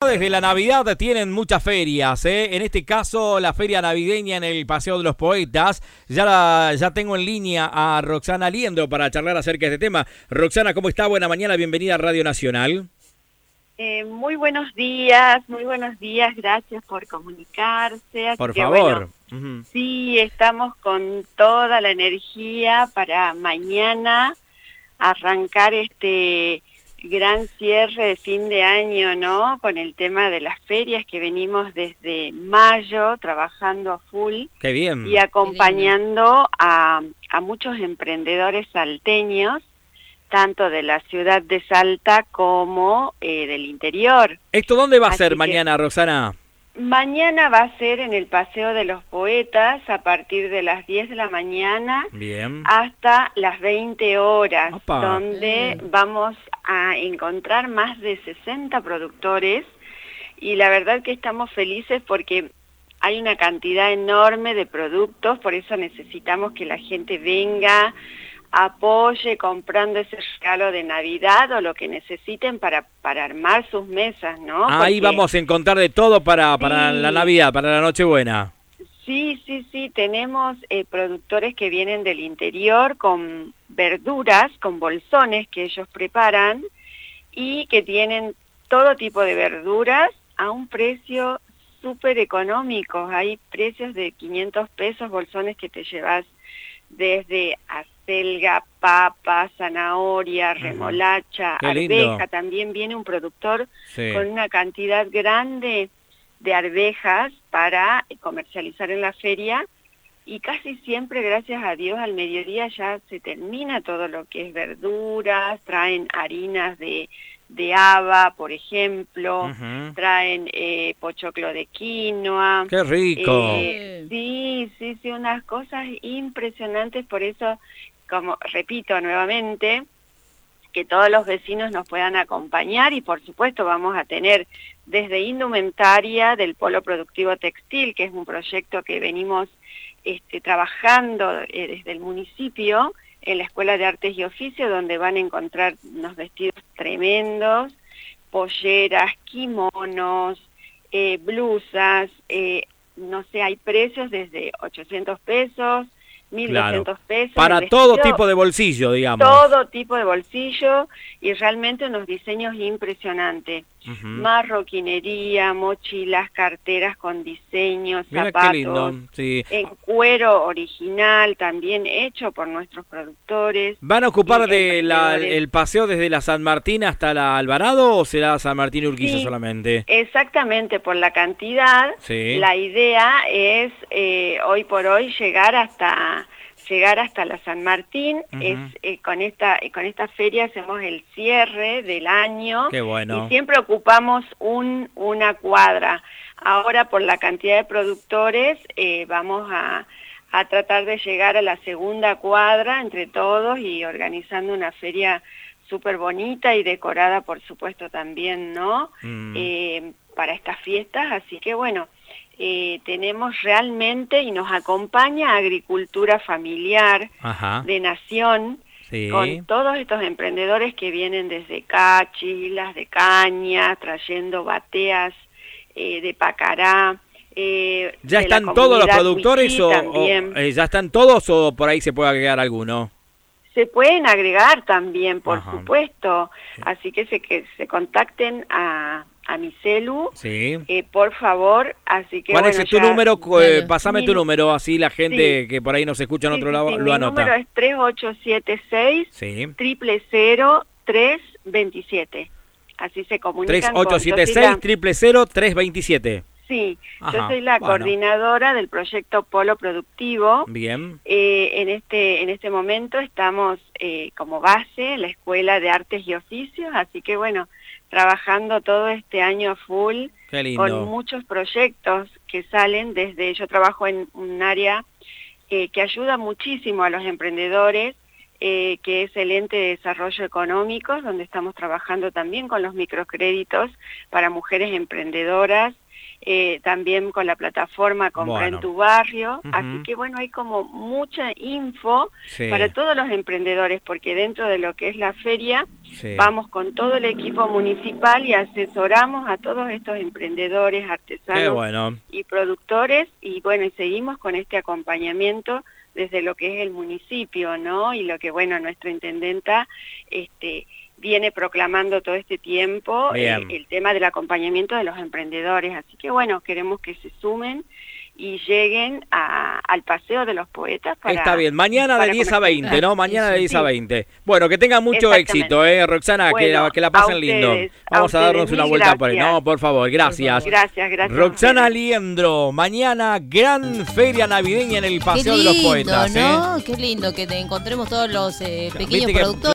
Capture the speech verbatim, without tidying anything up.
desde la Navidad tienen muchas ferias, ¿eh? En este caso, la feria navideña en el Paseo de los Poetas. Ya, la, ya tengo en línea a Roxana Liendro para charlar acerca de este tema. Roxana, ¿cómo está? Buena mañana, bienvenida a Radio Nacional. Eh, muy buenos días, muy buenos días, gracias por comunicarse. Así por que, favor. Bueno, uh-huh. Sí, estamos con toda la energía para mañana arrancar este gran cierre de fin de año, ¿no? Con el tema de las ferias que venimos desde mayo trabajando a full. Qué bien. Y acompañando a, a muchos emprendedores salteños, tanto de la ciudad de Salta como eh, del interior. ¿Esto dónde va a Así ser que mañana, Roxana? Mañana va a ser en el Paseo de los Poetas a partir de las diez de la mañana Bien. hasta las veinte horas, Opa. donde Mm. vamos a encontrar más de sesenta productores y la verdad que estamos felices porque hay una cantidad enorme de productos, por eso necesitamos que la gente venga, apoye comprando ese regalo de Navidad o lo que necesiten para, para armar sus mesas, ¿no? Ahí Porque, vamos a encontrar de todo para, sí, para la Navidad, para la Nochebuena. Sí, sí, sí, tenemos eh, productores que vienen del interior con verduras, con bolsones que ellos preparan y que tienen todo tipo de verduras a un precio súper económico. Hay precios de quinientos pesos, bolsones que te llevas desde acelga, papa, zanahoria, remolacha, Qué arveja. lindo. También viene un productor Sí. con una cantidad grande de arvejas para comercializar en la feria y casi siempre, gracias a Dios, al mediodía ya se termina todo lo que es verduras, traen harinas de, de haba, por ejemplo, Uh-huh. traen eh, pochoclo de quinoa. ¡Qué rico! Eh, sí, sí, sí, unas cosas impresionantes, por eso, como repito nuevamente, que todos los vecinos nos puedan acompañar y por supuesto vamos a tener desde indumentaria del Polo Productivo Textil, que es un proyecto que venimos este, trabajando eh, desde el municipio en la Escuela de Artes y Oficios, donde van a encontrar unos vestidos tremendos, polleras, kimonos, eh, blusas, eh, no sé, hay precios desde ochocientos pesos, mil doscientos Claro. pesos. Para todo tipo de bolsillo, digamos. Todo tipo de bolsillo y realmente unos diseños impresionantes. Uh-huh. Marroquinería, mochilas, carteras con diseños, Mira zapatos, qué lindo. Sí. en cuero original, también hecho por nuestros productores. ¿Van a ocupar y de la, emprendedores. el paseo desde la San Martín hasta la Alvarado o será San Martín y Urquiza Sí, solamente? Exactamente, por la cantidad, Sí. la idea es eh, hoy por hoy llegar hasta llegar hasta la San Martín. Uh-huh. Es eh, con esta con esta feria hacemos el cierre del año. Qué bueno. Y siempre ocupamos un una cuadra. Ahora por la cantidad de productores eh, vamos a a tratar de llegar a la segunda cuadra entre todos y organizando una feria súper bonita y decorada, por supuesto, también, ¿no? Mm. Eh, para estas fiestas, así que bueno, eh, tenemos realmente y nos acompaña Agricultura Familiar Ajá. de Nación, Sí. con todos estos emprendedores que vienen desde Cachi, las de Caña, trayendo bateas eh, de pacará. Eh, ¿Ya de la están todos los comunidad productores Michí o, o también. eh, ya están todos o por ahí se puede agregar alguno? Se pueden agregar también, por Ajá. supuesto, Sí. así que se, que se contacten a, a mi celu, Sí. eh, por favor, así que ¿Cuál bueno, es tu ya- número? Co- eh, Dale. Pásame Mi tu nu- número, así la gente Sí. que por ahí nos escucha en Sí, otro sí, lado sí, lo mi anota. número es tres ocho siete seis, Sí. triple cero, tres veintisiete. Así se comunican tres con- ocho siete yo soy seis, la- cero cero, tres veintisiete. Sí, Ajá, yo soy la bueno. coordinadora del proyecto Polo Productivo. Bien. Eh, en este en este momento estamos eh, como base en la Escuela de Artes y Oficios, así que bueno, trabajando todo este año a full, Qué lindo. con muchos proyectos que salen desde, yo trabajo en un área eh, que ayuda muchísimo a los emprendedores, eh, que es el ente de desarrollo económico, donde estamos trabajando también con los microcréditos para mujeres emprendedoras, eh, también con la plataforma Compra Bueno. en tu Barrio, Uh-huh. así que bueno, hay como mucha info Sí. para todos los emprendedores, porque dentro de lo que es la feria, Sí. vamos con todo el equipo municipal y asesoramos a todos estos emprendedores, artesanos Qué bueno. y productores, y bueno, y seguimos con este acompañamiento desde lo que es el municipio, ¿no? Y lo que, bueno, nuestra intendenta este, viene proclamando todo este tiempo, eh, el tema del acompañamiento de los emprendedores. Así que, bueno, queremos que se sumen y lleguen a, al Paseo de los Poetas. Para, Está bien, mañana de diez a veinte, ¿no? Mañana sí, de diez a sí. veinte. Bueno, que tengan mucho éxito, ¿eh, Roxana? Bueno, que, la, que la pasen a lindo. ustedes, Vamos a a, darnos ustedes, una mil vuelta por ahí. gracias. No, por favor, gracias. Gracias, gracias. Roxana Liendro, mañana gran feria navideña en el Paseo Qué de los lindo, Poetas. ¿no? ¿eh? Qué lindo que te encontremos todos los eh, pequeños Viste que- productores.